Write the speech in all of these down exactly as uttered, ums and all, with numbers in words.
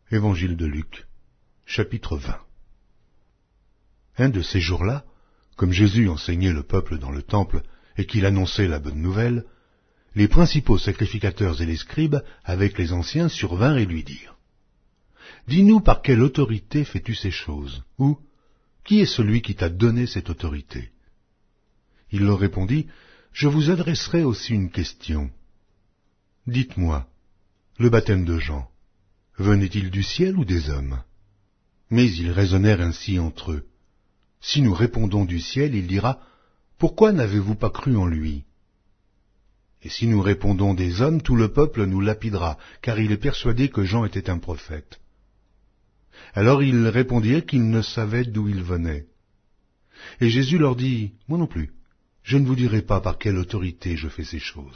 Évangile de Luc, chapitre vingt. Un de ces jours-là, comme Jésus enseignait le peuple dans le temple et qu'il annonçait la bonne nouvelle, les principaux sacrificateurs et les scribes, avec les anciens, survinrent et lui dirent : « Dis-nous par quelle autorité fais-tu ces choses ? Ou, qui est celui qui t'a donné cette autorité ?» Il leur répondit : « Je vous adresserai aussi une question. Dites-moi, le baptême de Jean, venait-il du ciel ou des hommes ? » Mais ils raisonnèrent ainsi entre eux. Si nous répondons du ciel, il dira : « Pourquoi n'avez-vous pas cru en lui ?» Et si nous répondons des hommes, tout le peuple nous lapidera, car il est persuadé que Jean était un prophète. Alors ils répondirent qu'ils ne savaient d'où il venait. Et Jésus leur dit : « Moi non plus, je ne vous dirai pas par quelle autorité je fais ces choses. »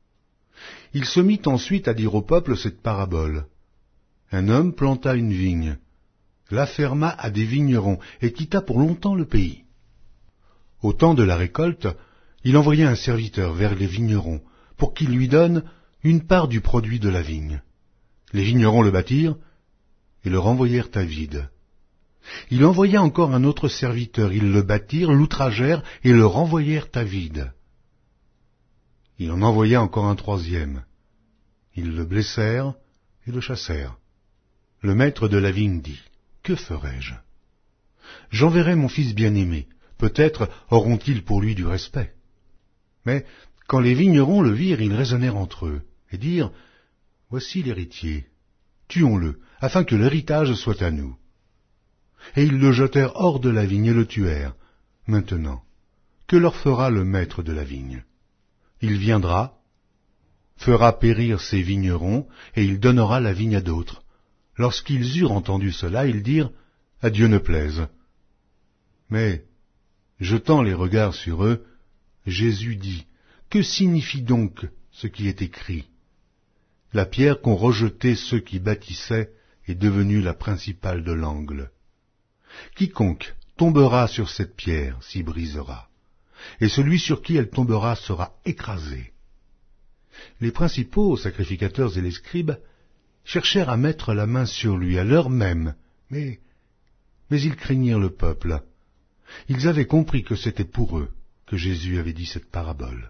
Il se mit ensuite à dire au peuple cette parabole. Un homme planta une vigne, la ferma à des vignerons et quitta pour longtemps le pays. Au temps de la récolte, il envoya un serviteur vers les vignerons pour qu'il lui donne une part du produit de la vigne. Les vignerons le battirent et le renvoyèrent à vide. Il envoya encore un autre serviteur, ils le battirent, l'outragèrent et le renvoyèrent à vide. Il en envoya encore un troisième. Ils le blessèrent et le chassèrent. Le maître de la vigne dit : « Que ferai-je ? J'enverrai mon fils bien-aimé, peut-être auront-ils pour lui du respect. » Mais quand les vignerons le virent, ils raisonnèrent entre eux, et dirent : « Voici l'héritier, tuons-le, afin que l'héritage soit à nous. » Et ils le jetèrent hors de la vigne et le tuèrent. Maintenant, que leur fera le maître de la vigne ? Il viendra, fera périr ses vignerons, et il donnera la vigne à d'autres. Lorsqu'ils eurent entendu cela, ils dirent : « À Dieu ne plaise. » Mais, jetant les regards sur eux, Jésus dit : « Que signifie donc ce qui est écrit ? La pierre qu'ont rejetée ceux qui bâtissaient est devenue la principale de l'angle. Quiconque tombera sur cette pierre s'y brisera, et celui sur qui elle tombera sera écrasé. » Les principaux sacrificateurs et les scribes cherchèrent à mettre la main sur lui à l'heure même, mais, mais ils craignirent le peuple. Ils avaient compris que c'était pour eux que Jésus avait dit cette parabole.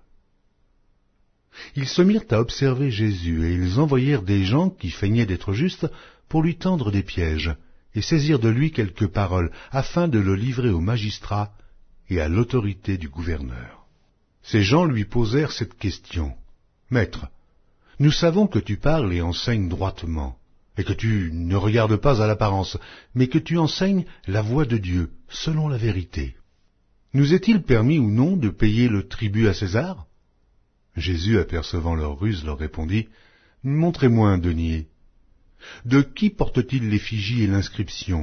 Ils se mirent à observer Jésus, et ils envoyèrent des gens qui feignaient d'être justes pour lui tendre des pièges, et saisir de lui quelques paroles, afin de le livrer aux magistrats et à l'autorité du gouverneur. Ces gens lui posèrent cette question : « Maître, nous savons que tu parles et enseignes droitement, et que tu ne regardes pas à l'apparence, mais que tu enseignes la voie de Dieu, selon la vérité. Nous est-il permis ou non de payer le tribut à César ?» Jésus, apercevant leur ruse, leur répondit : « Montrez-moi un denier. » « De qui porte-t-il l'effigie et l'inscription ? » ?»«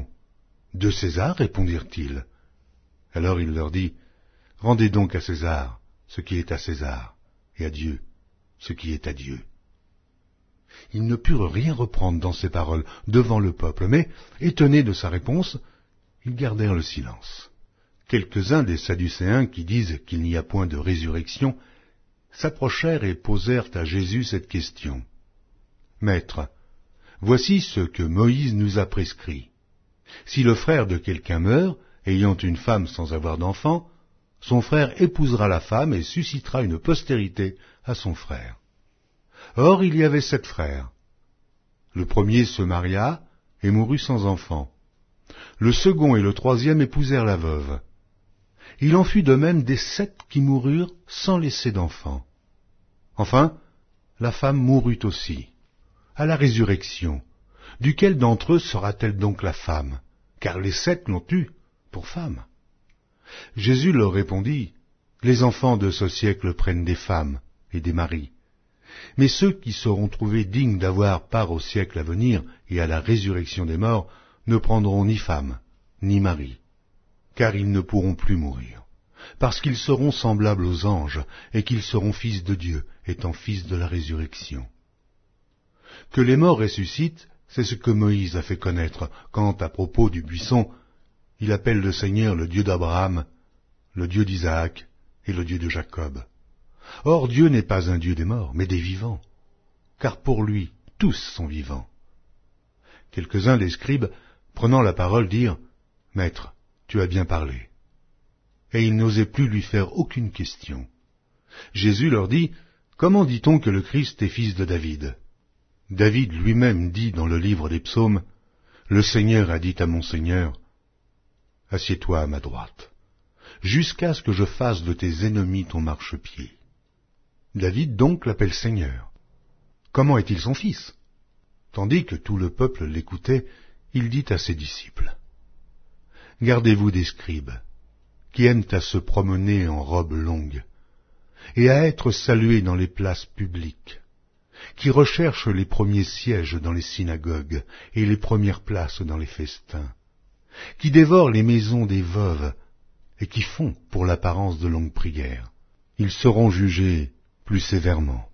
De César, répondirent-ils. Alors il leur dit : « Rendez donc à César ce qui est à César, et à Dieu ce qui est à Dieu. » Ils ne purent rien reprendre dans ces paroles devant le peuple, mais, étonnés de sa réponse, ils gardèrent le silence. Quelques-uns des Sadducéens, qui disent qu'il n'y a point de résurrection, s'approchèrent et posèrent à Jésus cette question : « Maître, voici ce que Moïse nous a prescrit. Si le frère de quelqu'un meurt, ayant une femme sans avoir d'enfant, son frère épousera la femme et suscitera une postérité à son frère. Or il y avait sept frères. Le premier se maria et mourut sans enfant. Le second et le troisième épousèrent la veuve. Il en fut de même des sept qui moururent sans laisser d'enfant. Enfin, la femme mourut aussi. À la résurrection, duquel d'entre eux sera-t-elle donc la femme ? Car les sept l'ont eue pour femme. » Jésus leur répondit : « Les enfants de ce siècle prennent des femmes et des maris. Mais ceux qui seront trouvés dignes d'avoir part au siècle à venir et à la résurrection des morts ne prendront ni femme, ni mari, car ils ne pourront plus mourir, parce qu'ils seront semblables aux anges et qu'ils seront fils de Dieu, étant fils de la résurrection. Que les morts ressuscitent, c'est ce que Moïse a fait connaître, quand, à propos du buisson, il appelle le Seigneur le Dieu d'Abraham, le Dieu d'Isaac et le Dieu de Jacob. Or Dieu n'est pas un Dieu des morts, mais des vivants, car pour lui tous sont vivants. Quelques-uns des scribes, prenant la parole, dirent « Maître, tu as bien parlé. » Et ils n'osaient plus lui faire aucune question. Jésus leur dit « Comment dit-on que le Christ est fils de David ?» David lui-même dit dans le livre des psaumes « Le Seigneur a dit à mon Seigneur, « Assieds-toi à ma droite, jusqu'à ce que je fasse de tes ennemis ton marchepied. » David donc l'appelle Seigneur. Comment est-il son fils? Tandis que tout le peuple l'écoutait, il dit à ses disciples « Gardez-vous des scribes, qui aiment à se promener en robes longues, et à être salués dans les places publiques, qui recherchent les premiers sièges dans les synagogues et les premières places dans les festins, qui dévorent les maisons des veuves et qui font pour l'apparence de longues prières. Ils seront jugés plus sévèrement.